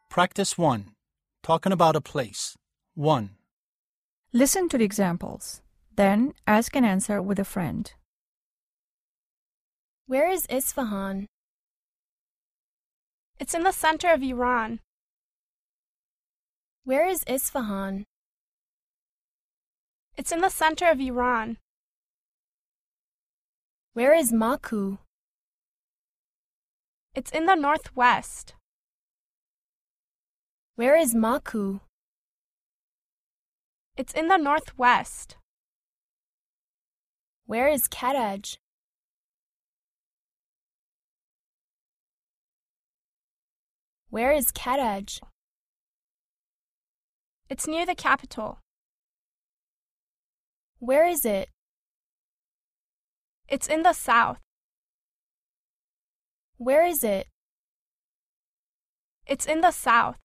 Practice 1. Talking about a place. 1. Listen to the examples. Then ask and answer with a friend. Where is Isfahan? It's in the center of Iran. Where is Isfahan? It's in the center of Iran. Where is Maku? It's in the northwest. Where is Maku? It's in the northwest. Where is Karaj? Where is Karaj? It's near the capital. Where is it? It's in the south. Where is it? It's in the south.